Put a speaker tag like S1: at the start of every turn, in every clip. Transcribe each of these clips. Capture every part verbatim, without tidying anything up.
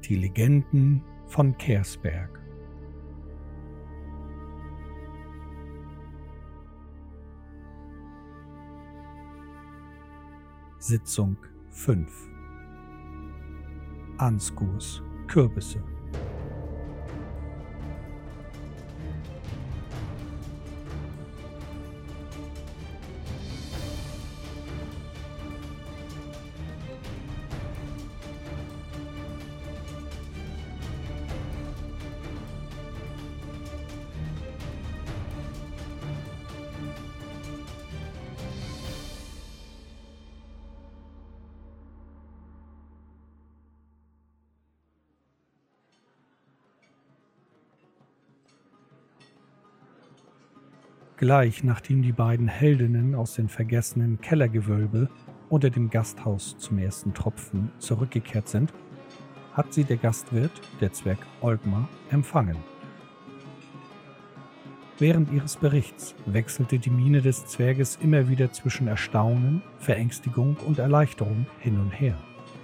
S1: Die Legenden von Kersberg. Sitzung fünf. Ansgurs Kürbisse. Gleich nachdem die beiden Heldinnen aus dem vergessenen Kellergewölbe unter dem Gasthaus zum ersten Tropfen zurückgekehrt sind, hat sie der Gastwirt, der Zwerg Olgmar, empfangen. Während ihres Berichts wechselte die Miene des Zwerges immer wieder zwischen Erstaunen, Verängstigung und Erleichterung hin und her.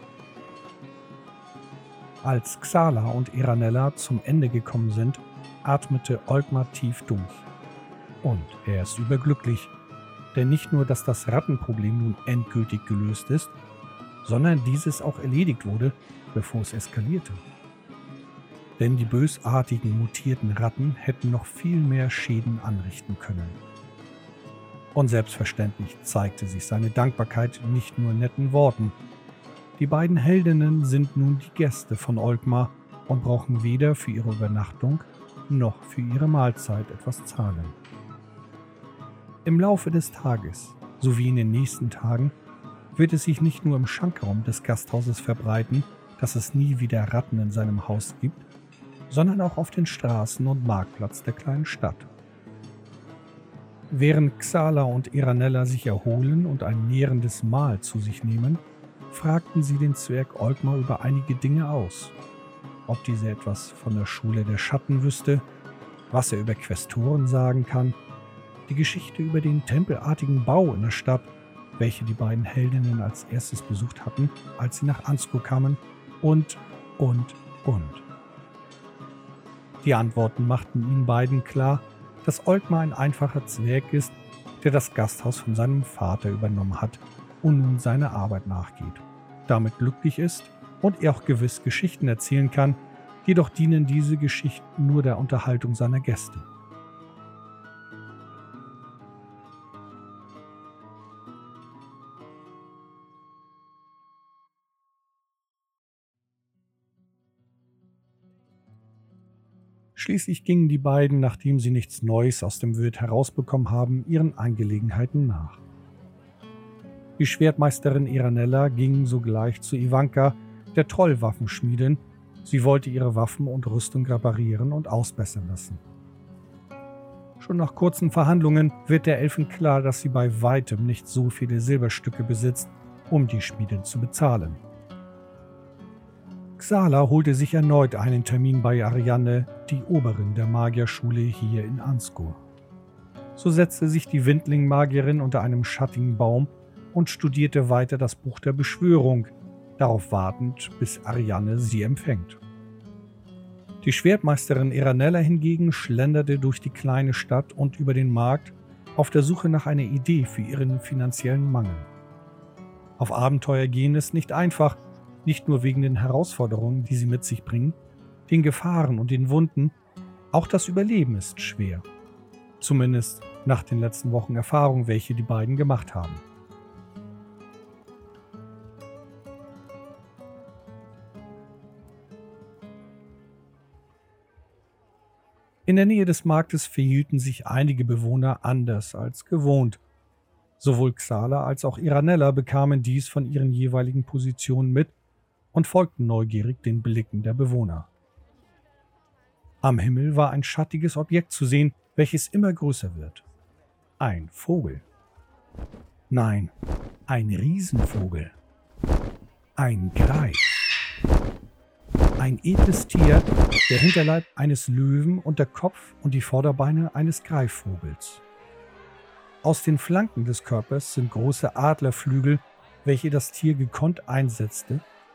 S1: Als Xala und Iranella zum Ende gekommen sind, atmete Olgmar tief durch. Und er ist überglücklich, denn nicht nur, dass das Rattenproblem nun endgültig gelöst ist, sondern dieses auch erledigt wurde, bevor es eskalierte. Denn die bösartigen, mutierten Ratten hätten noch viel mehr Schäden anrichten können. Und selbstverständlich zeigte sich seine Dankbarkeit nicht nur in netten Worten. Die beiden Heldinnen sind nun die Gäste von Olgmar und brauchen weder für ihre Übernachtung noch für ihre Mahlzeit etwas zahlen. Im Laufe des Tages, sowie in den nächsten Tagen, wird es sich nicht nur im Schankraum des Gasthauses verbreiten, dass es nie wieder Ratten in seinem Haus gibt, sondern auch auf den Straßen und Marktplatz der kleinen Stadt. Während Xala und Iranella sich erholen und ein nährendes Mahl zu sich nehmen, fragten sie den Zwerg Olgmar über einige Dinge aus. Ob dieser etwas von der Schule der Schatten wüsste, was er über Questoren sagen kann, die Geschichte über den tempelartigen Bau in der Stadt, welche die beiden Heldinnen als erstes besucht hatten, als sie nach Ansgur kamen, und, und, und. Die Antworten machten ihnen beiden klar, dass Olgmar ein einfacher Zwerg ist, der das Gasthaus von seinem Vater übernommen hat und nun seiner Arbeit nachgeht, damit glücklich ist und er auch gewiss Geschichten erzählen kann, jedoch dienen diese Geschichten nur der Unterhaltung seiner Gäste. Schließlich gingen die beiden, nachdem sie nichts Neues aus dem Wirt herausbekommen haben, ihren Angelegenheiten nach. Die Schwertmeisterin Iranella ging sogleich zu Ivanka, der Trollwaffenschmiedin. Sie wollte ihre Waffen und Rüstung reparieren und ausbessern lassen. Schon nach kurzen Verhandlungen wird der Elfen klar, dass sie bei weitem nicht so viele Silberstücke besitzt, um die Schmiedin zu bezahlen. Xala holte sich erneut einen Termin bei Arianne, die Oberin der Magierschule hier in Ansgur. So setzte sich die Windling-Magierin unter einem schattigen Baum und studierte weiter das Buch der Beschwörung, darauf wartend, bis Arianne sie empfängt. Die Schwertmeisterin Iranella hingegen schlenderte durch die kleine Stadt und über den Markt auf der Suche nach einer Idee für ihren finanziellen Mangel. Auf Abenteuer gehen ist nicht einfach, nicht nur wegen den Herausforderungen, die sie mit sich bringen, den Gefahren und den Wunden, auch das Überleben ist schwer. Zumindest nach den letzten Wochen Erfahrung, welche die beiden gemacht haben. In der Nähe des Marktes verhielten sich einige Bewohner anders als gewohnt. Sowohl Xala als auch Iranella bekamen dies von ihren jeweiligen Positionen mit und folgten neugierig den Blicken der Bewohner. Am Himmel war ein schattiges Objekt zu sehen, welches immer größer wird. Ein Vogel. Nein, ein Riesenvogel. Ein Greif. Ein edles Tier, der Hinterleib eines Löwen und der Kopf und die Vorderbeine eines Greifvogels. Aus den Flanken des Körpers sind große Adlerflügel, welche das Tier gekonnt einsetzte,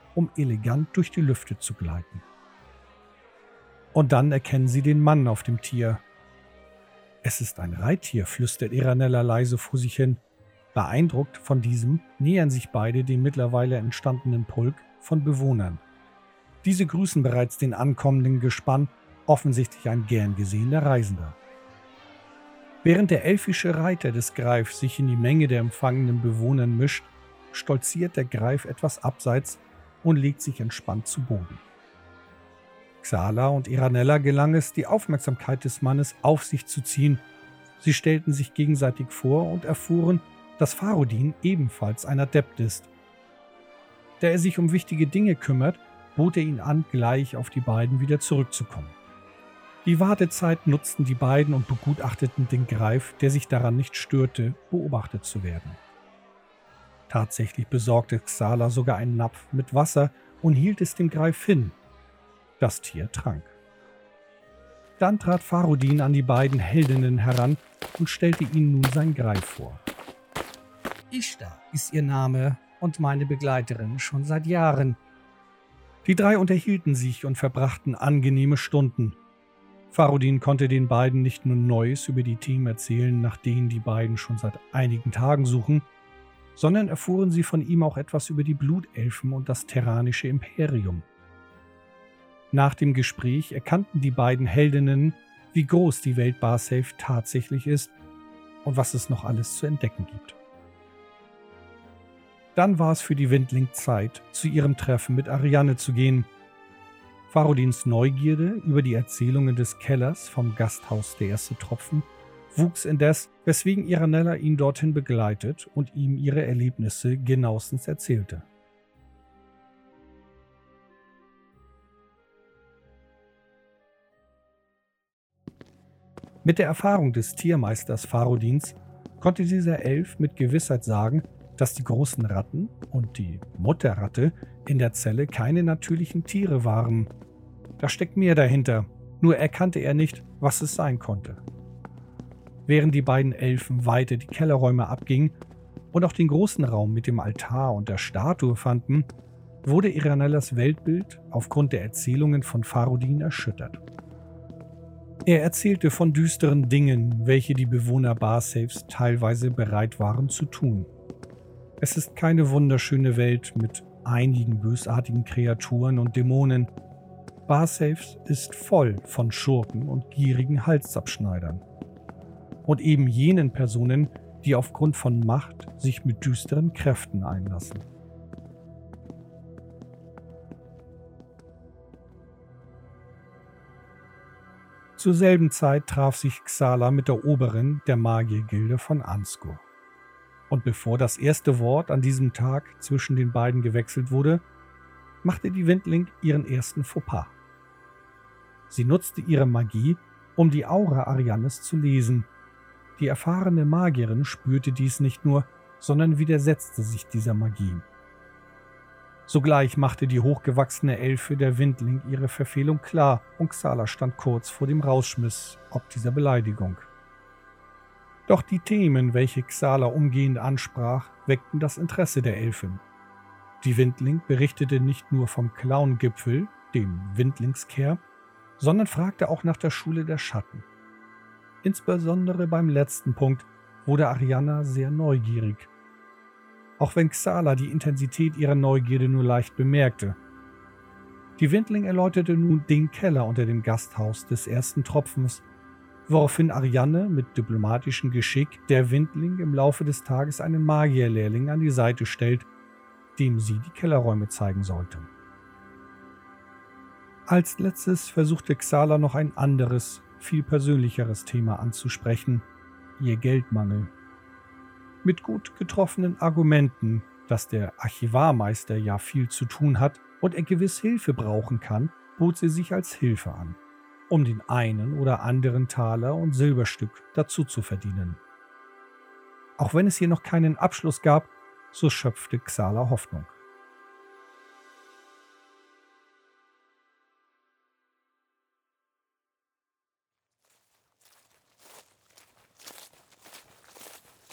S1: um elegant durch die Lüfte zu gleiten. Und dann erkennen sie den Mann auf dem Tier. »Es ist ein Reittier«, flüstert Iranella leise vor sich hin. Beeindruckt von diesem nähern sich beide dem mittlerweile entstandenen Pulk von Bewohnern. Diese grüßen bereits den ankommenden Gespann, offensichtlich ein gern gesehener Reisender. Während der elfische Reiter des Greif sich in die Menge der empfangenen Bewohner mischt, stolziert der Greif etwas abseits und legt sich entspannt zu Boden. Xala und Iranella gelang es, die Aufmerksamkeit des Mannes auf sich zu ziehen. Sie stellten sich gegenseitig vor und erfuhren, dass Farodin ebenfalls ein Adept ist. Da er sich um wichtige Dinge kümmert, bot er ihnen an, gleich auf die beiden wieder zurückzukommen. Die Wartezeit nutzten die beiden und begutachteten den Greif, der sich daran nicht störte, beobachtet zu werden. Tatsächlich besorgte Xala sogar einen Napf mit Wasser und hielt es dem Greif hin. Das Tier trank. Dann trat Farodin an die beiden Heldinnen heran und stellte ihnen nun sein Greif vor.
S2: Ishtar ist ihr Name und meine Begleiterin schon seit Jahren.
S1: Die drei unterhielten sich und verbrachten angenehme Stunden. Farodin konnte den beiden nicht nur Neues über die Themen erzählen, nach denen die beiden schon seit einigen Tagen suchen, sondern erfuhren sie von ihm auch etwas über die Blutelfen und das terranische Imperium. Nach dem Gespräch erkannten die beiden Heldinnen, wie groß die Welt Barsafe tatsächlich ist und was es noch alles zu entdecken gibt. Dann war es für die Windling Zeit, zu ihrem Treffen mit Arianne zu gehen. Farodins Neugierde über die Erzählungen des Kellers vom Gasthaus Der erste Tropfen wuchs indes, weswegen Iranella ihn dorthin begleitet und ihm ihre Erlebnisse genauestens erzählte. Mit der Erfahrung des Tiermeisters Farodins konnte dieser Elf mit Gewissheit sagen, dass die großen Ratten und die Mutterratte in der Zelle keine natürlichen Tiere waren. Da steckt mehr dahinter, nur erkannte er nicht, was es sein konnte. Während die beiden Elfen weiter die Kellerräume abgingen und auch den großen Raum mit dem Altar und der Statue fanden, wurde Iranellas Weltbild aufgrund der Erzählungen von Farodin erschüttert. Er erzählte von düsteren Dingen, welche die Bewohner Barsafes teilweise bereit waren zu tun. Es ist keine wunderschöne Welt mit einigen bösartigen Kreaturen und Dämonen. Barsafes ist voll von Schurken und gierigen Halsabschneidern. Und eben jenen Personen, die aufgrund von Macht sich mit düsteren Kräften einlassen. Zur selben Zeit traf sich Xala mit der Oberin der Magiergilde von Ansgur. Und bevor das erste Wort an diesem Tag zwischen den beiden gewechselt wurde, machte die Windling ihren ersten Fauxpas. Sie nutzte ihre Magie, um die Aura Ariannes zu lesen. Die erfahrene Magierin spürte dies nicht nur, sondern widersetzte sich dieser Magie. Sogleich machte die hochgewachsene Elfe der Windling ihre Verfehlung klar und Xala stand kurz vor dem Rausschmiss ob dieser Beleidigung. Doch die Themen, welche Xala umgehend ansprach, weckten das Interesse der Elfin. Die Windling berichtete nicht nur vom Clown-Gipfel, dem Windlingskehr, sondern fragte auch nach der Schule der Schatten. Insbesondere beim letzten Punkt wurde Arianna sehr neugierig. Auch wenn Xala die Intensität ihrer Neugierde nur leicht bemerkte. Die Windling erläuterte nun den Keller unter dem Gasthaus des ersten Tropfens, woraufhin Arianne mit diplomatischem Geschick der Windling im Laufe des Tages einen Magierlehrling an die Seite stellt, dem sie die Kellerräume zeigen sollte. Als letztes versuchte Xala noch ein anderes, viel persönlicheres Thema anzusprechen, ihr Geldmangel. Mit gut getroffenen Argumenten, dass der Archivarmeister ja viel zu tun hat und er gewiss Hilfe brauchen kann, bot sie sich als Hilfe an, um den einen oder anderen Taler und Silberstück dazu zu verdienen. Auch wenn es hier noch keinen Abschluss gab, so schöpfte Xala Hoffnung.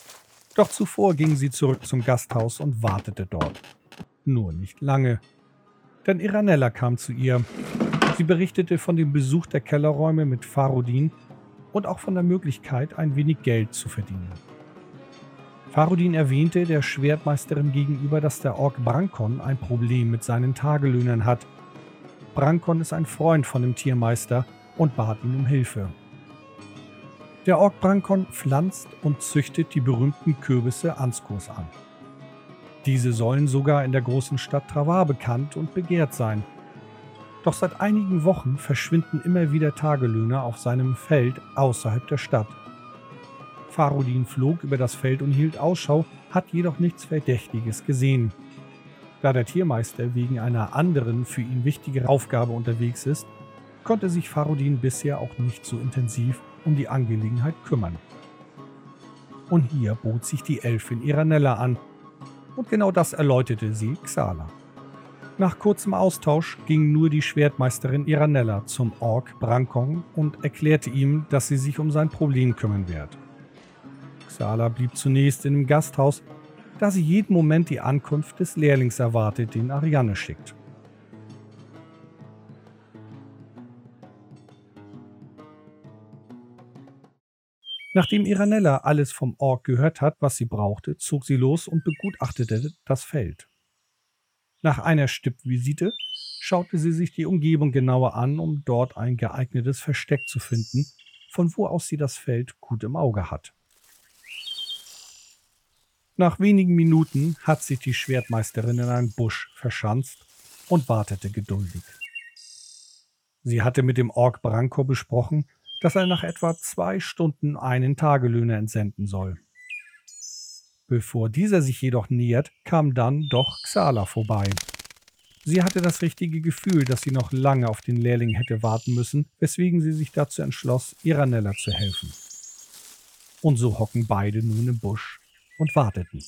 S1: Doch zuvor ging sie zurück zum Gasthaus und wartete dort. Nur nicht lange. Denn Iranella kam zu ihr. Sie berichtete von dem Besuch der Kellerräume mit Fahrudin und auch von der Möglichkeit, ein wenig Geld zu verdienen. Fahrudin erwähnte der Schwertmeisterin gegenüber, dass der Ork Brankon ein Problem mit seinen Tagelöhnern hat. Brankon ist ein Freund von dem Tiermeister und bat ihn um Hilfe. Der Ork Brankon pflanzt und züchtet die berühmten Kürbisse Anskurs an. Diese sollen sogar in der großen Stadt Travar bekannt und begehrt sein. Doch seit einigen Wochen verschwinden immer wieder Tagelöhner auf seinem Feld außerhalb der Stadt. Fahrudin flog über das Feld und hielt Ausschau, hat jedoch nichts Verdächtiges gesehen. Da der Tiermeister wegen einer anderen, für ihn wichtigen Aufgabe unterwegs ist, konnte sich Fahrudin bisher auch nicht so intensiv um die Angelegenheit kümmern. Und hier bot sich die Elfin Iranella an, und genau das erläuterte sie Xala. Nach kurzem Austausch ging nur die Schwertmeisterin Iranella zum Ork Brankon und erklärte ihm, dass sie sich um sein Problem kümmern wird. Xala blieb zunächst in dem Gasthaus, da sie jeden Moment die Ankunft des Lehrlings erwartet, den Ariane schickt. Nachdem Iranella alles vom Ork gehört hat, was sie brauchte, zog sie los und begutachtete das Feld. Nach einer Stippvisite schaute sie sich die Umgebung genauer an, um dort ein geeignetes Versteck zu finden, von wo aus sie das Feld gut im Auge hat. Nach wenigen Minuten hat sich die Schwertmeisterin in einen Busch verschanzt und wartete geduldig. Sie hatte mit dem Ork Branko besprochen, dass er nach etwa zwei Stunden einen Tagelöhner entsenden soll. Bevor dieser sich jedoch nähert, kam dann doch Xala vorbei. Sie hatte das richtige Gefühl, dass sie noch lange auf den Lehrling hätte warten müssen, weswegen sie sich dazu entschloss, Iranella zu helfen. Und so hocken beide nun im Busch und warteten.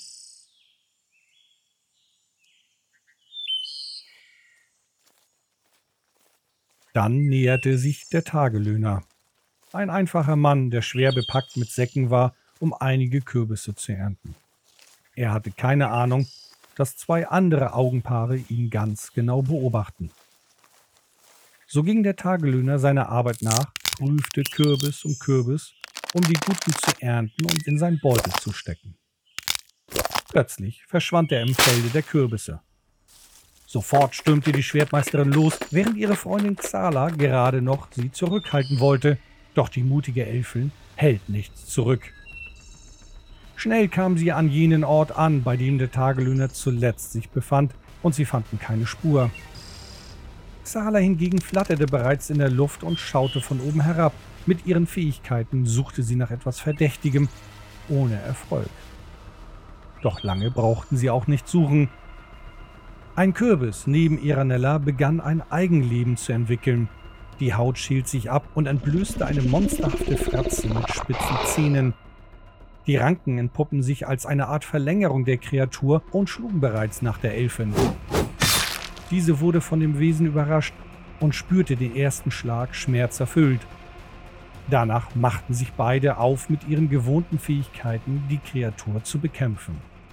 S1: Dann näherte sich der Tagelöhner. Ein einfacher Mann, der schwer bepackt mit Säcken war, um einige Kürbisse zu ernten. Er hatte keine Ahnung, dass zwei andere Augenpaare ihn ganz genau beobachten. So ging der Tagelöhner seiner Arbeit nach, prüfte Kürbis um Kürbis, um die guten zu ernten und in sein Beutel zu stecken. Plötzlich verschwand er im Felde der Kürbisse. Sofort stürmte die Schwertmeisterin los, während ihre Freundin Xala gerade noch sie zurückhalten wollte. Doch die mutige Elfin hält nichts zurück. Schnell kam sie an jenen Ort an, bei dem der Tagelöhner zuletzt sich befand, und sie fanden keine Spur. Xala hingegen flatterte bereits in der Luft und schaute von oben herab. Mit ihren Fähigkeiten suchte sie nach etwas Verdächtigem, ohne Erfolg. Doch lange brauchten sie auch nicht suchen. Ein Kürbis neben Iranella begann ein Eigenleben zu entwickeln. Die Haut schält sich ab und entblößte eine monsterhafte Fratze mit spitzen Zähnen. Die Ranken entpuppen sich als eine Art Verlängerung der Kreatur und schlugen bereits nach der Elfin. Diese wurde von dem Wesen überrascht und spürte den ersten Schlag schmerzerfüllt. Danach machten sich beide auf, mit ihren gewohnten Fähigkeiten die Kreatur zu bekämpfen.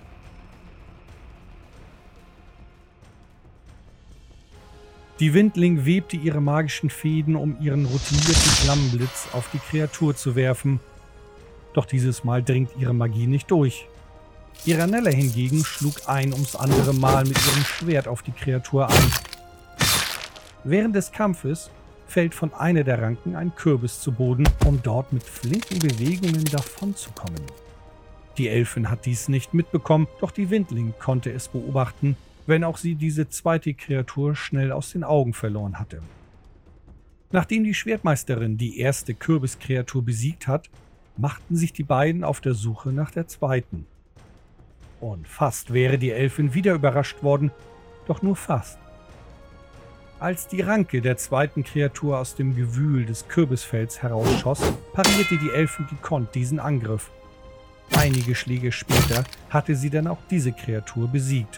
S1: Die Windling webte ihre magischen Fäden, um ihren routinierten Flammenblitz auf die Kreatur zu werfen. Doch dieses Mal dringt ihre Magie nicht durch. Iranella hingegen schlug ein ums andere Mal mit ihrem Schwert auf die Kreatur an. Während des Kampfes fällt von einer der Ranken ein Kürbis zu Boden, um dort mit flinken Bewegungen davonzukommen. Die Elfin hat dies nicht mitbekommen, doch die Windling konnte es beobachten, wenn auch sie diese zweite Kreatur schnell aus den Augen verloren hatte. Nachdem die Schwertmeisterin die erste Kürbiskreatur besiegt hat, machten sich die beiden auf der Suche nach der zweiten. Und fast wäre die Elfin wieder überrascht worden, doch nur fast. Als die Ranke der zweiten Kreatur aus dem Gewühl des Kürbisfelds herausschoss, parierte die Elfin gekonnt diesen Angriff. Einige Schläge später hatte sie dann auch diese Kreatur besiegt.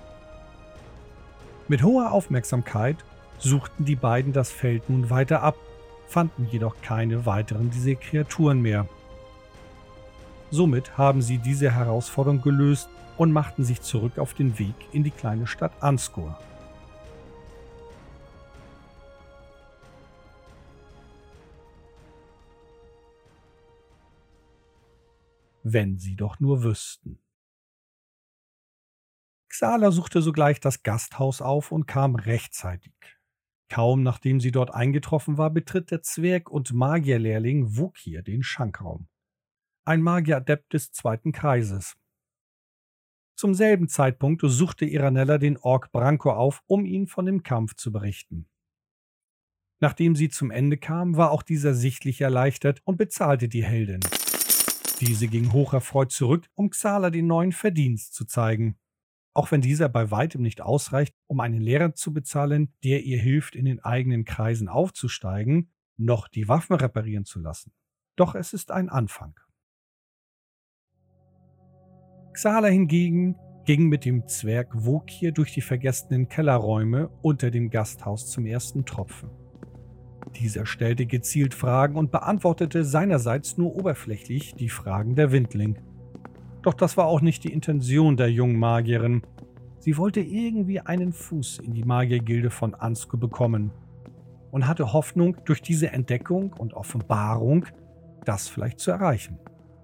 S1: Mit hoher Aufmerksamkeit suchten die beiden das Feld nun weiter ab, fanden jedoch keine weiteren dieser Kreaturen mehr. Somit haben sie diese Herausforderung gelöst und machten sich zurück auf den Weg in die kleine Stadt Anskor. wenn sie doch nur wüssten. Xala suchte sogleich das Gasthaus auf und kam rechtzeitig. Kaum nachdem sie dort eingetroffen war, betritt der Zwerg und Magierlehrling Wukir den Schankraum. Ein Magieradept des zweiten Kreises. Zum selben Zeitpunkt suchte Iranella den Ork Branko auf, um ihn von dem Kampf zu berichten. Nachdem sie zum Ende kam, war auch dieser sichtlich erleichtert und bezahlte die Heldin. Diese ging hocherfreut zurück, um Xala den neuen Verdienst zu zeigen. Auch wenn dieser bei weitem nicht ausreicht, um einen Lehrer zu bezahlen, der ihr hilft, in den eigenen Kreisen aufzusteigen, noch die Waffen reparieren zu lassen. Doch es ist ein Anfang. Xala hingegen ging mit dem Zwerg Wukir durch die vergessenen Kellerräume unter dem Gasthaus zum ersten Tropfen. Dieser stellte gezielt Fragen und beantwortete seinerseits nur oberflächlich die Fragen der Windling. Doch das war auch nicht die Intention der jungen Magierin. Sie wollte irgendwie einen Fuß in die Magiergilde von Ansco bekommen und hatte Hoffnung, durch diese Entdeckung und Offenbarung das vielleicht zu erreichen.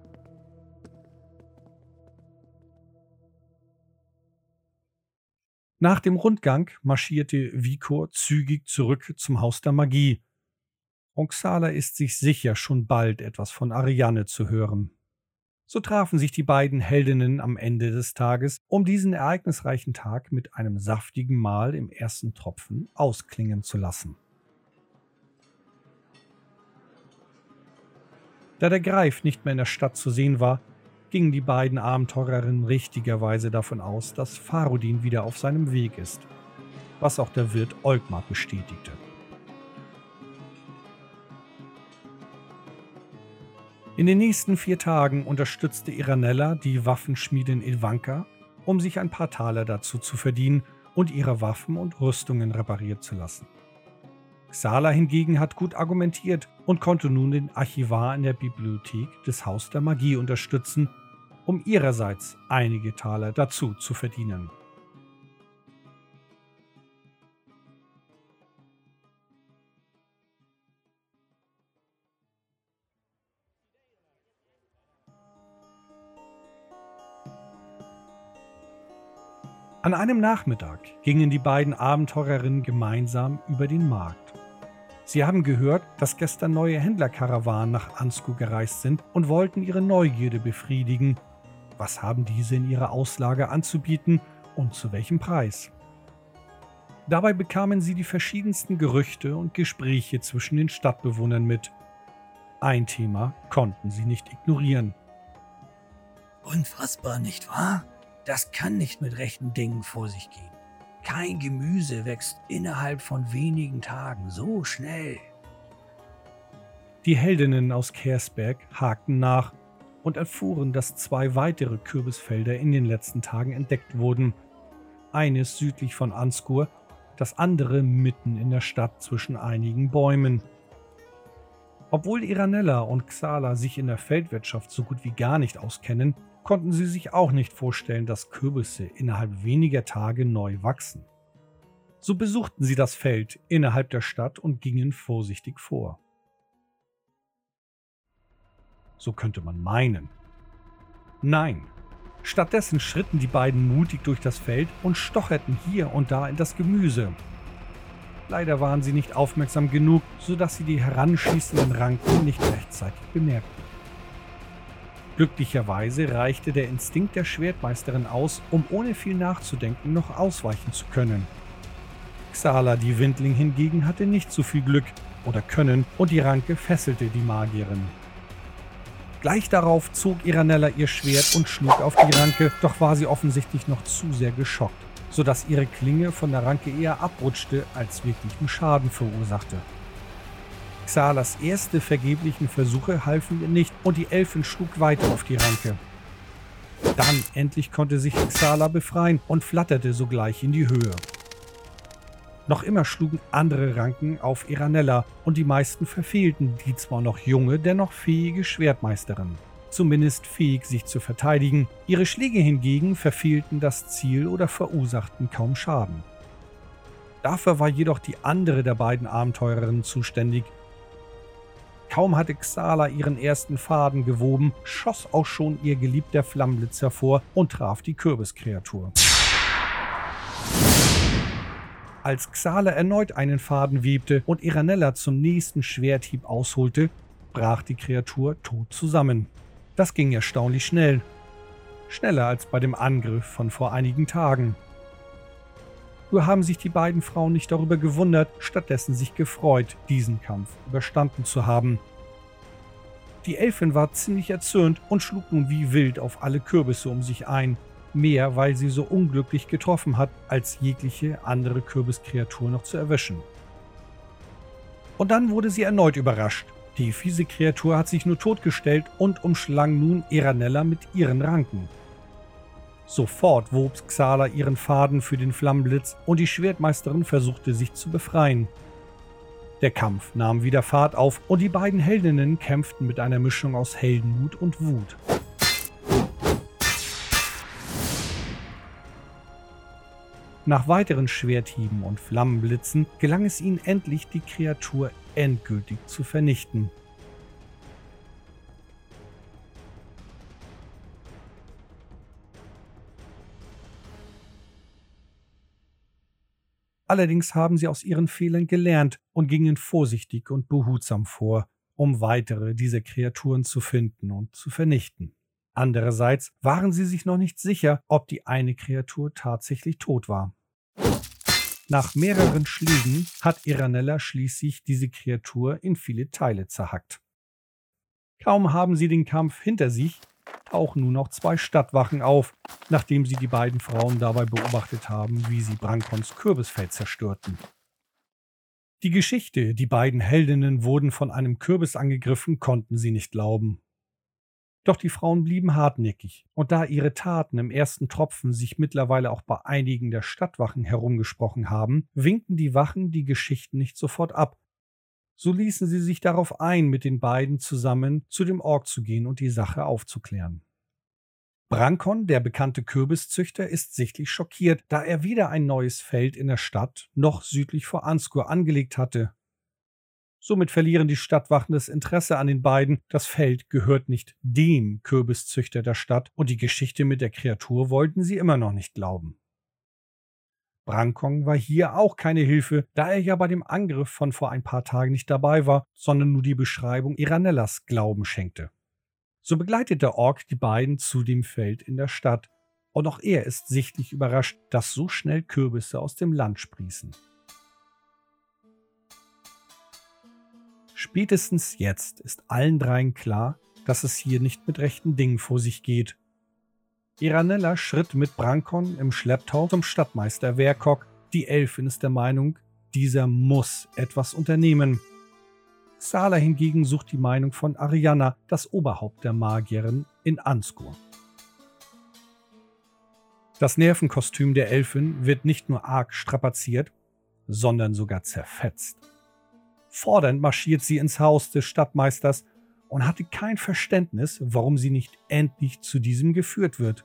S1: Nach dem Rundgang marschierte Vikor zügig zurück zum Haus der Magie. Und Xala ist sich sicher, schon bald etwas von Ariane zu hören. So trafen sich die beiden Heldinnen am Ende des Tages, um diesen ereignisreichen Tag mit einem saftigen Mahl im ersten Tropfen ausklingen zu lassen. Da der Greif nicht mehr in der Stadt zu sehen war, gingen die beiden Abenteurerinnen richtigerweise davon aus, dass Farodin wieder auf seinem Weg ist, was auch der Wirt Olgmar bestätigte. In den nächsten vier Tagen unterstützte Iranella die Waffenschmiedin Ivanka, um sich ein paar Taler dazu zu verdienen und ihre Waffen und Rüstungen repariert zu lassen. Xala hingegen hat gut argumentiert und konnte nun den Archivar in der Bibliothek des Haus der Magie unterstützen, um ihrerseits einige Taler dazu zu verdienen. An einem Nachmittag gingen die beiden Abenteurerinnen gemeinsam über den Markt. Sie haben gehört, dass gestern neue Händlerkarawanen nach Ansco gereist sind und wollten ihre Neugierde befriedigen. Was haben diese in ihrer Auslage anzubieten und zu welchem Preis? Dabei bekamen sie die verschiedensten Gerüchte und Gespräche zwischen den Stadtbewohnern mit. Ein Thema konnten sie nicht ignorieren.
S2: Unfassbar, nicht wahr? Das kann nicht mit rechten Dingen vor sich gehen. Kein Gemüse wächst innerhalb von wenigen Tagen so schnell.
S1: Die Heldinnen aus Kersberg hakten nach und erfuhren, dass zwei weitere Kürbisfelder in den letzten Tagen entdeckt wurden. Eines südlich von Anskur, das andere mitten in der Stadt zwischen einigen Bäumen. Obwohl Iranella und Xala sich in der Feldwirtschaft so gut wie gar nicht auskennen, konnten sie sich auch nicht vorstellen, dass Kürbisse innerhalb weniger Tage neu wachsen. So besuchten sie das Feld innerhalb der Stadt und gingen vorsichtig vor. So könnte man meinen. Nein, stattdessen schritten die beiden mutig durch das Feld und stocherten hier und da in das Gemüse. Leider waren sie nicht aufmerksam genug, sodass sie die heranschießenden Ranken nicht rechtzeitig bemerkten. Glücklicherweise reichte der Instinkt der Schwertmeisterin aus, um ohne viel nachzudenken noch ausweichen zu können. Xala, die Windling hingegen, hatte nicht so viel Glück oder Können und die Ranke fesselte die Magierin. Gleich darauf zog Iranella ihr Schwert und schlug auf die Ranke, doch war sie offensichtlich noch zu sehr geschockt, sodass ihre Klinge von der Ranke eher abrutschte, als wirklichen Schaden verursachte. Xalas erste vergeblichen Versuche halfen ihr nicht und die Elfin schlug weiter auf die Ranke. Dann endlich konnte sich Xala befreien und flatterte sogleich in die Höhe. Noch immer schlugen andere Ranken auf Iranella und die meisten verfehlten die zwar noch junge, dennoch fähige Schwertmeisterin. Zumindest fähig, sich zu verteidigen. Ihre Schläge hingegen verfehlten das Ziel oder verursachten kaum Schaden. Dafür war jedoch die andere der beiden Abenteurerinnen zuständig. Kaum hatte Xala ihren ersten Faden gewoben, schoss auch schon ihr geliebter Flammenblitz hervor und traf die Kürbiskreatur. Als Xala erneut einen Faden webte und Iranella zum nächsten Schwerthieb ausholte, brach die Kreatur tot zusammen. Das ging erstaunlich schnell. Schneller als bei dem Angriff von vor einigen Tagen. Nur haben sich die beiden Frauen nicht darüber gewundert, stattdessen sich gefreut, diesen Kampf überstanden zu haben. Die Elfin war ziemlich erzürnt und schlug nun wie wild auf alle Kürbisse um sich ein. Mehr, weil sie so unglücklich getroffen hat, als jegliche andere Kürbiskreatur noch zu erwischen. Und dann wurde sie erneut überrascht. Die fiese Kreatur hat sich nur totgestellt und umschlang nun Iranella mit ihren Ranken. Sofort wob Xala ihren Faden für den Flammenblitz und die Schwertmeisterin versuchte sich zu befreien. Der Kampf nahm wieder Fahrt auf und die beiden Heldinnen kämpften mit einer Mischung aus Heldenmut und Wut. Nach weiteren Schwerthieben und Flammenblitzen gelang es ihnen endlich, die Kreatur endgültig zu vernichten. Allerdings haben sie aus ihren Fehlern gelernt und gingen vorsichtig und behutsam vor, um weitere dieser Kreaturen zu finden und zu vernichten. Andererseits waren sie sich noch nicht sicher, ob die eine Kreatur tatsächlich tot war. Nach mehreren Schlägen hat Iranella schließlich diese Kreatur in viele Teile zerhackt. Kaum haben sie den Kampf hinter sich, tauchen nun noch zwei Stadtwachen auf, nachdem sie die beiden Frauen dabei beobachtet haben, wie sie Brankons Kürbisfeld zerstörten. Die Geschichte, die beiden Heldinnen wurden von einem Kürbis angegriffen, konnten sie nicht glauben. Doch die Frauen blieben hartnäckig, und da ihre Taten im ersten Tropfen sich mittlerweile auch bei einigen der Stadtwachen herumgesprochen haben, winkten die Wachen die Geschichten nicht sofort ab. So ließen sie sich darauf ein, mit den beiden zusammen zu dem Ork zu gehen und die Sache aufzuklären. Brankon, der bekannte Kürbiszüchter, ist sichtlich schockiert, da er weder ein neues Feld in der Stadt noch südlich vor Anskur angelegt hatte. Somit verlieren die Stadtwachen das Interesse an den beiden. Das Feld gehört nicht dem Kürbiszüchter der Stadt und die Geschichte mit der Kreatur wollten sie immer noch nicht glauben. Brankon war hier auch keine Hilfe, da er ja bei dem Angriff von vor ein paar Tagen nicht dabei war, sondern nur die Beschreibung Iranellas Glauben schenkte. So begleitet der Ork die beiden zu dem Feld in der Stadt, und auch er ist sichtlich überrascht, dass so schnell Kürbisse aus dem Land sprießen. Spätestens jetzt ist allen dreien klar, dass es hier nicht mit rechten Dingen vor sich geht. Iranella schritt mit Brankon im Schlepptau zum Stadtmeister Verkok. Die Elfin ist der Meinung, dieser muss etwas unternehmen. Xala hingegen sucht die Meinung von Arianna, das Oberhaupt der Magierin in Anskur. Das Nervenkostüm der Elfin wird nicht nur arg strapaziert, sondern sogar zerfetzt. Fordernd marschiert sie ins Haus des Stadtmeisters und hatte kein Verständnis, warum sie nicht endlich zu diesem geführt wird.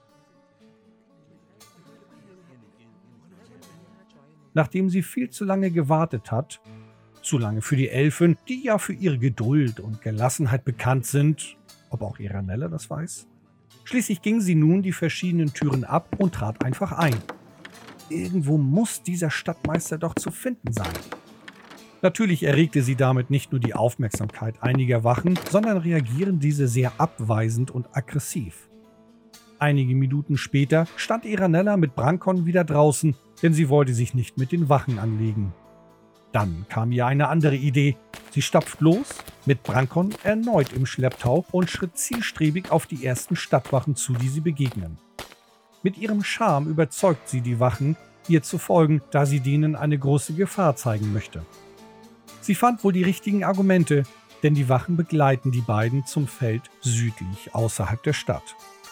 S1: Nachdem sie viel zu lange gewartet hat, zu lange für die Elfen, die ja für ihre Geduld und Gelassenheit bekannt sind, ob auch Iranella das weiß, schließlich ging sie nun die verschiedenen Türen ab und trat einfach ein. Irgendwo muss dieser Stadtmeister doch zu finden sein. Natürlich erregte sie damit nicht nur die Aufmerksamkeit einiger Wachen, sondern reagieren diese sehr abweisend und aggressiv. Einige Minuten später stand Iranella mit Brankon wieder draußen, denn sie wollte sich nicht mit den Wachen anlegen. Dann kam ihr eine andere Idee. Sie stapft los, mit Brankon erneut im Schlepptau und schritt zielstrebig auf die ersten Stadtwachen zu, die sie begegnen. Mit ihrem Charme überzeugt sie die Wachen, ihr zu folgen, da sie denen eine große Gefahr zeigen möchte. Sie fand wohl die richtigen Argumente, denn die Wachen begleiten die beiden zum Feld südlich außerhalb der Stadt.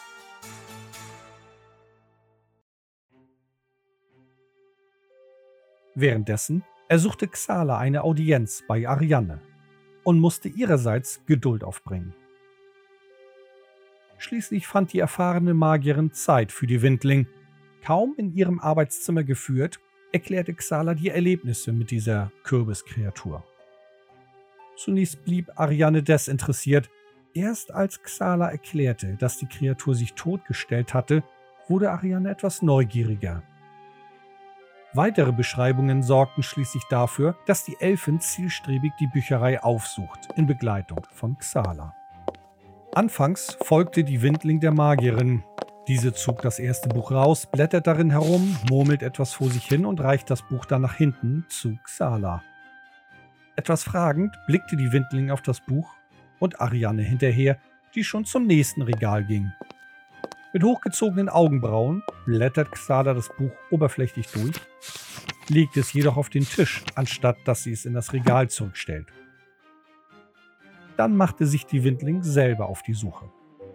S1: Währenddessen ersuchte Xala eine Audienz bei Arianne und musste ihrerseits Geduld aufbringen. Schließlich fand die erfahrene Magierin Zeit für die Windling. Kaum in ihrem Arbeitszimmer geführt, erklärte Xala die Erlebnisse mit dieser Kürbiskreatur. Zunächst blieb Ariane desinteressiert. Erst als Xala erklärte, dass die Kreatur sich totgestellt hatte, wurde Ariane etwas neugieriger. Weitere Beschreibungen sorgten schließlich dafür, dass die Elfin zielstrebig die Bücherei aufsucht, in Begleitung von Xala. Anfangs folgte die Windling der Magierin. Diese zog das erste Buch raus, blättert darin herum, murmelt etwas vor sich hin und reicht das Buch dann nach hinten zu Xala. Etwas fragend blickte die Windling auf das Buch und Ariane hinterher, die schon zum nächsten Regal ging. Mit hochgezogenen Augenbrauen blättert Xala das Buch oberflächlich durch, legt es jedoch auf den Tisch, anstatt dass sie es in das Regal zurückstellt. Dann machte sich die Windling selber auf die Suche.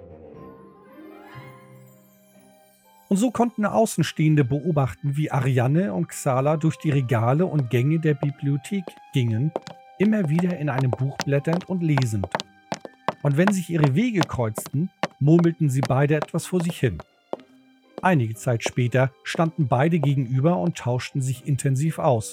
S1: Und so konnten Außenstehende beobachten, wie Ariane und Xala durch die Regale und Gänge der Bibliothek gingen, immer wieder in einem Buch blätternd und lesend. Und wenn sich ihre Wege kreuzten, murmelten sie beide etwas vor sich hin. Einige Zeit später standen beide gegenüber und tauschten sich intensiv aus.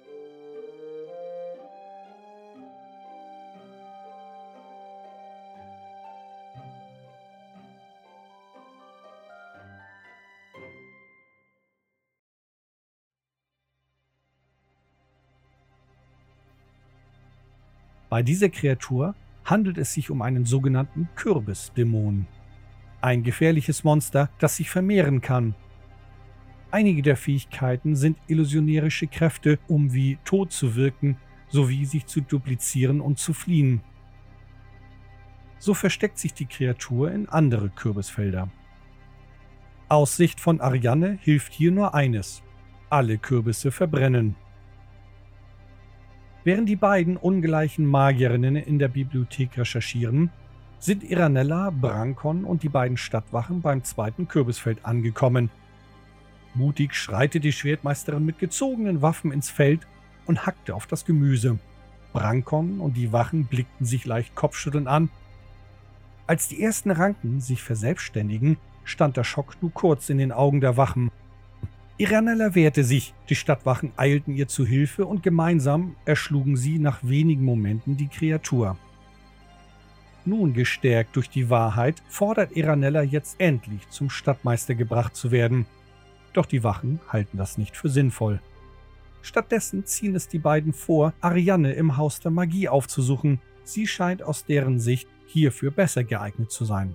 S1: Bei dieser Kreatur handelt es sich um einen sogenannten Kürbisdämon. Ein gefährliches Monster, das sich vermehren kann. Einige der Fähigkeiten sind illusionärische Kräfte, um wie tot zu wirken, sowie sich zu duplizieren und zu fliehen. So versteckt sich die Kreatur in andere Kürbisfelder. Aus Sicht von Ariane hilft hier nur eines: alle Kürbisse verbrennen. Während die beiden ungleichen Magierinnen in der Bibliothek recherchieren, sind Iranella, Brancon und die beiden Stadtwachen beim zweiten Kürbisfeld angekommen. Mutig schreitet die Schwertmeisterin mit gezogenen Waffen ins Feld und hackte auf das Gemüse. Brancon und die Wachen blickten sich leicht kopfschüttelnd an. Als die ersten Ranken sich verselbstständigen, stand der Schock nur kurz in den Augen der Wachen. Iranella wehrte sich, die Stadtwachen eilten ihr zu Hilfe und gemeinsam erschlugen sie nach wenigen Momenten die Kreatur. Nun gestärkt durch die Wahrheit, fordert Iranella jetzt endlich zum Stadtmeister gebracht zu werden. Doch die Wachen halten das nicht für sinnvoll. Stattdessen ziehen es die beiden vor, Ariane im Haus der Magie aufzusuchen. Sie scheint aus deren Sicht hierfür besser geeignet zu sein.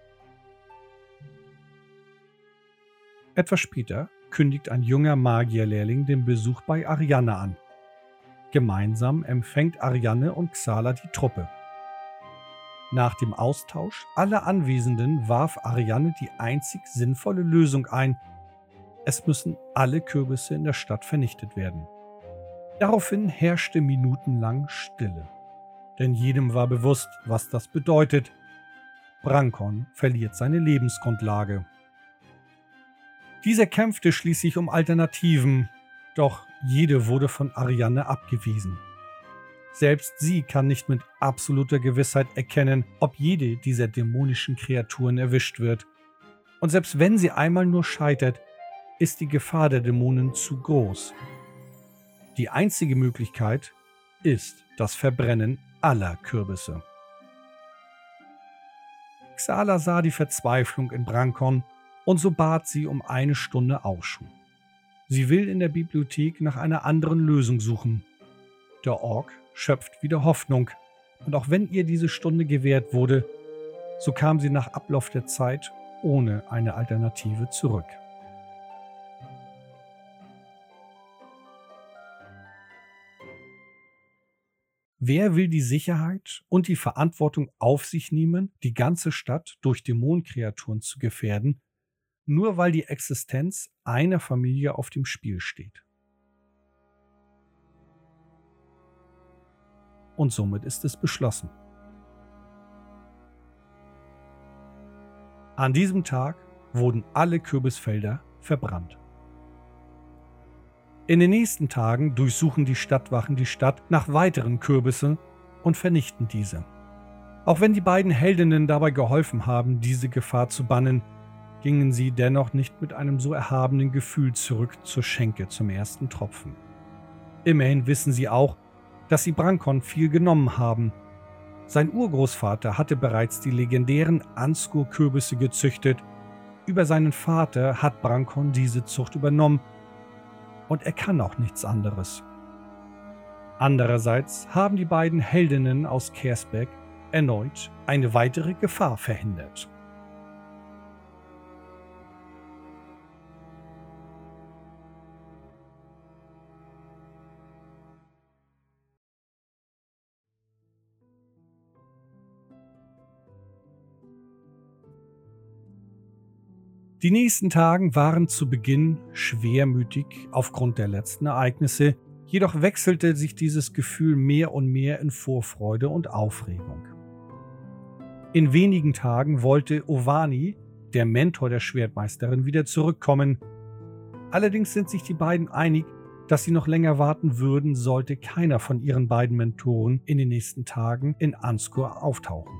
S1: Etwas später kündigt ein junger Magierlehrling den Besuch bei Ariane an. Gemeinsam empfängt Ariane und Xala die Truppe. Nach dem Austausch aller Anwesenden warf Ariane die einzig sinnvolle Lösung ein: Es müssen alle Kürbisse in der Stadt vernichtet werden. Daraufhin herrschte minutenlang Stille. Denn jedem war bewusst, was das bedeutet. Brancon verliert seine Lebensgrundlage. Dieser kämpfte schließlich um Alternativen, doch jede wurde von Ariane abgewiesen. Selbst sie kann nicht mit absoluter Gewissheit erkennen, ob jede dieser dämonischen Kreaturen erwischt wird. Und selbst wenn sie einmal nur scheitert, ist die Gefahr der Dämonen zu groß. Die einzige Möglichkeit ist das Verbrennen aller Kürbisse. Xala sah die Verzweiflung in Brancon und so bat sie um eine Stunde Aufschub. Sie will in der Bibliothek nach einer anderen Lösung suchen. Der Ork schöpft wieder Hoffnung, und auch wenn ihr diese Stunde gewährt wurde, so kam sie nach Ablauf der Zeit ohne eine Alternative zurück. Wer will die Sicherheit und die Verantwortung auf sich nehmen, die ganze Stadt durch Dämonenkreaturen zu gefährden, nur weil die Existenz einer Familie auf dem Spiel steht? Und somit ist es beschlossen. An diesem Tag wurden alle Kürbisfelder verbrannt. In den nächsten Tagen durchsuchen die Stadtwachen die Stadt nach weiteren Kürbissen und vernichten diese. Auch wenn die beiden Heldinnen dabei geholfen haben, diese Gefahr zu bannen, gingen sie dennoch nicht mit einem so erhabenen Gefühl zurück zur Schenke zum ersten Tropfen. Immerhin wissen sie auch, dass sie Brankhon viel genommen haben. Sein Urgroßvater hatte bereits die legendären Anskur-Kürbisse gezüchtet. Über seinen Vater hat Brankhon diese Zucht übernommen und er kann auch nichts anderes. Andererseits haben die beiden Heldinnen aus Kersberg erneut eine weitere Gefahr verhindert. Die nächsten Tage waren zu Beginn schwermütig aufgrund der letzten Ereignisse, jedoch wechselte sich dieses Gefühl mehr und mehr in Vorfreude und Aufregung. In wenigen Tagen wollte Ovani, der Mentor der Schwertmeisterin, wieder zurückkommen. Allerdings sind sich die beiden einig, dass sie noch länger warten würden, sollte keiner von ihren beiden Mentoren in den nächsten Tagen in Anskur auftauchen.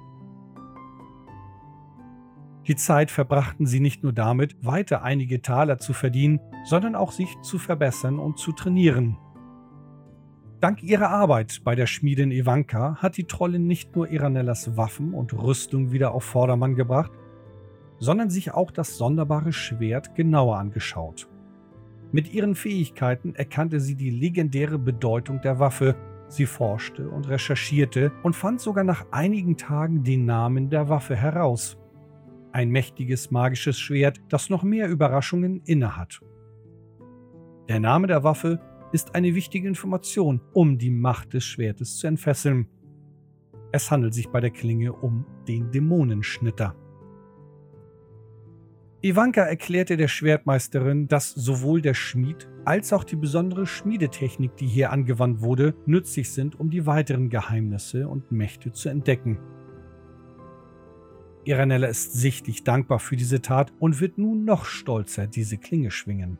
S1: Die Zeit verbrachten sie nicht nur damit, weiter einige Taler zu verdienen, sondern auch sich zu verbessern und zu trainieren. Dank ihrer Arbeit bei der Schmiedin Ivanka hat die Trollin nicht nur Iranellas Waffen und Rüstung wieder auf Vordermann gebracht, sondern sich auch das sonderbare Schwert genauer angeschaut. Mit ihren Fähigkeiten erkannte sie die legendäre Bedeutung der Waffe, sie forschte und recherchierte und fand sogar nach einigen Tagen den Namen der Waffe heraus. Ein mächtiges magisches Schwert, das noch mehr Überraschungen innehat. Der Name der Waffe ist eine wichtige Information, um die Macht des Schwertes zu entfesseln. Es handelt sich bei der Klinge um den Dämonenschnitter. Ivanka erklärte der Schwertmeisterin, dass sowohl der Schmied als auch die besondere Schmiedetechnik, die hier angewandt wurde, nützlich sind, um die weiteren Geheimnisse und Mächte zu entdecken. Iranella ist sichtlich dankbar für diese Tat und wird nun noch stolzer diese Klinge schwingen.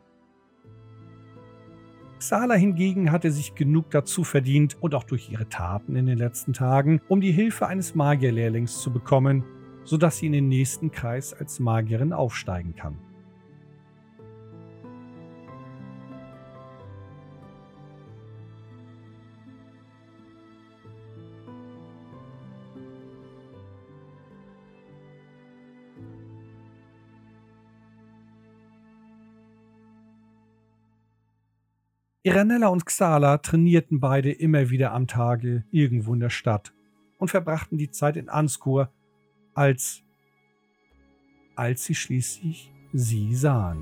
S1: Xala hingegen hatte sich genug dazu verdient und auch durch ihre Taten in den letzten Tagen, um die Hilfe eines Magierlehrlings zu bekommen, sodass sie in den nächsten Kreis als Magierin aufsteigen kann. Iranella und Xala trainierten beide immer wieder am Tage irgendwo in der Stadt und verbrachten die Zeit in Anskur, als, als sie schließlich sie sahen.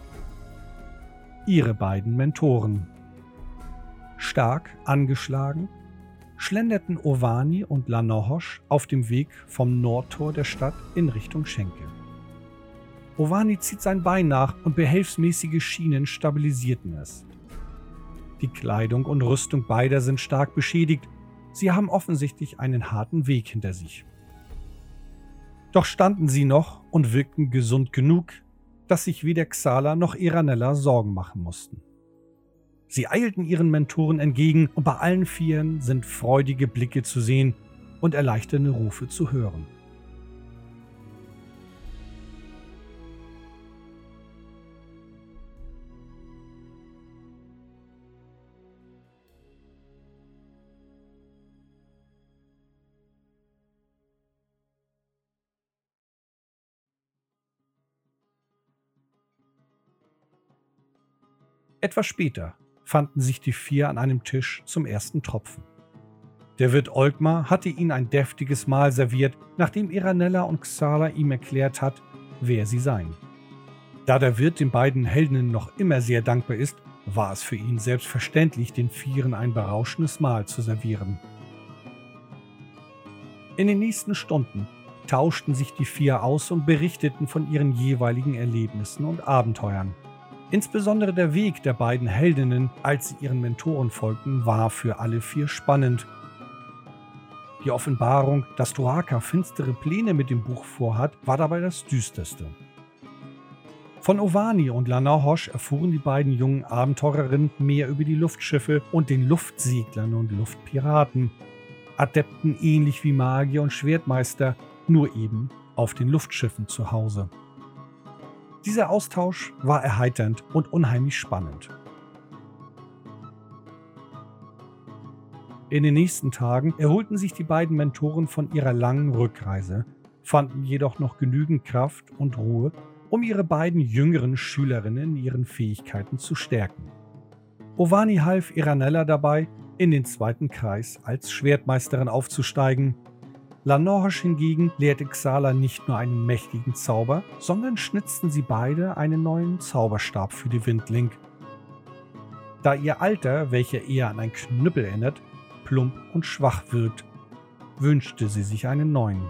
S1: Ihre beiden Mentoren. Stark angeschlagen schlenderten Ovani und Lanahosh auf dem Weg vom Nordtor der Stadt in Richtung Schenke. Ovani zieht sein Bein nach und behelfsmäßige Schienen stabilisierten es. Die Kleidung und Rüstung beider sind stark beschädigt. Sie haben offensichtlich einen harten Weg hinter sich. Doch standen sie noch und wirkten gesund genug, dass sich weder Xala noch Iranella Sorgen machen mussten. Sie eilten ihren Mentoren entgegen und bei allen Vieren sind freudige Blicke zu sehen und erleichternde Rufe zu hören. Etwas später fanden sich die vier an einem Tisch zum ersten Tropfen. Der Wirt Olkmar hatte ihnen ein deftiges Mahl serviert, nachdem Iranella und Xala ihm erklärt hat, wer sie seien. Da der Wirt den beiden Heldinnen noch immer sehr dankbar ist, war es für ihn selbstverständlich, den Vieren ein berauschendes Mahl zu servieren. In den nächsten Stunden tauschten sich die vier aus und berichteten von ihren jeweiligen Erlebnissen und Abenteuern. Insbesondere der Weg der beiden Heldinnen, als sie ihren Mentoren folgten, war für alle vier spannend. Die Offenbarung, dass Tuaka finstere Pläne mit dem Buch vorhat, war dabei das Düsterste. Von Ovani und Lanahosh erfuhren die beiden jungen Abenteurerinnen mehr über die Luftschiffe und den Luftseglern und Luftpiraten. Adepten ähnlich wie Magier und Schwertmeister, nur eben auf den Luftschiffen zu Hause. Dieser Austausch war erheiternd und unheimlich spannend. In den nächsten Tagen erholten sich die beiden Mentoren von ihrer langen Rückreise, fanden jedoch noch genügend Kraft und Ruhe, um ihre beiden jüngeren Schülerinnen in ihren Fähigkeiten zu stärken. Ovani half Iranella dabei, in den zweiten Kreis als Schwertmeisterin aufzusteigen. Lanorche hingegen lehrte Xala nicht nur einen mächtigen Zauber, sondern schnitzten sie beide einen neuen Zauberstab für die Windling. Da ihr Alter, welcher eher an ein Knüppel erinnert, plump und schwach wirkt, wünschte sie sich einen neuen.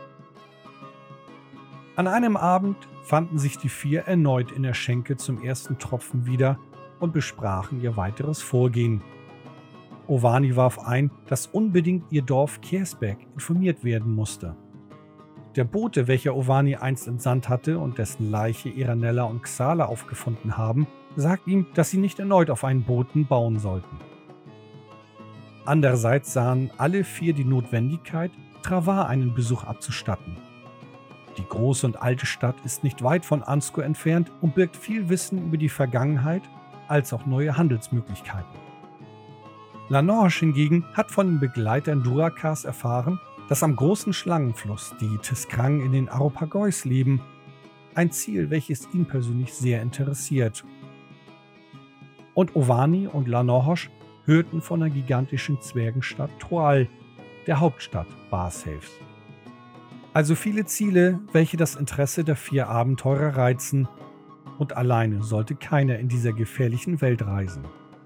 S1: An einem Abend fanden sich die vier erneut in der Schenke zum ersten Tropfen wieder und besprachen ihr weiteres Vorgehen. Ovani warf ein, dass unbedingt ihr Dorf Kersberg informiert werden musste. Der Bote, welcher Ovani einst entsandt hatte und dessen Leiche Iranella und Xala aufgefunden haben, sagt ihm, dass sie nicht erneut auf einen Boten bauen sollten. Andererseits sahen alle vier die Notwendigkeit, Travar einen Besuch abzustatten. Die große und alte Stadt ist nicht weit von Ansco entfernt und birgt viel Wissen über die Vergangenheit als auch neue Handelsmöglichkeiten. Lanorche hingegen hat von den Begleitern Durakars erfahren, dass am großen Schlangenfluss die Tiskrang in den Aropagois leben, ein Ziel, welches ihn persönlich sehr interessiert. Und Ovani und Lanorche hörten von der gigantischen Zwergenstadt Troal, der Hauptstadt Barsaves. Also viele Ziele, welche das Interesse der vier Abenteurer reizen, und alleine sollte keiner in dieser gefährlichen Welt reisen.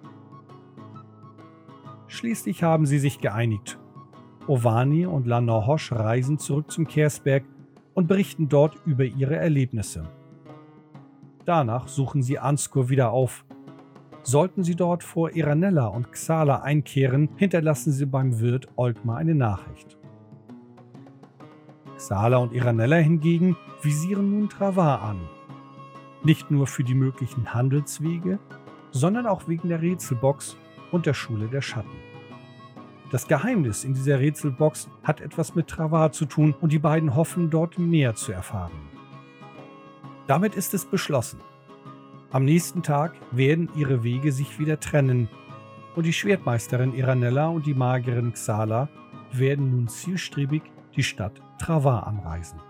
S1: Schließlich haben sie sich geeinigt. Ovani und Lanorche reisen zurück zum Kersberg und berichten dort über ihre Erlebnisse. Danach suchen sie Ansco wieder auf. Sollten sie dort vor Iranella und Xala einkehren, hinterlassen sie beim Wirt Olgmar eine Nachricht. Xala und Iranella hingegen visieren nun Travar an. Nicht nur für die möglichen Handelswege, sondern auch wegen der Rätselbox und der Schule der Schatten. Das Geheimnis in dieser Rätselbox hat etwas mit Travar zu tun und die beiden hoffen, dort mehr zu erfahren. Damit ist es beschlossen. Am nächsten Tag werden ihre Wege sich wieder trennen und die Schwertmeisterin Iranella und die Magierin Xala werden nun zielstrebig die Stadt Travar anreisen.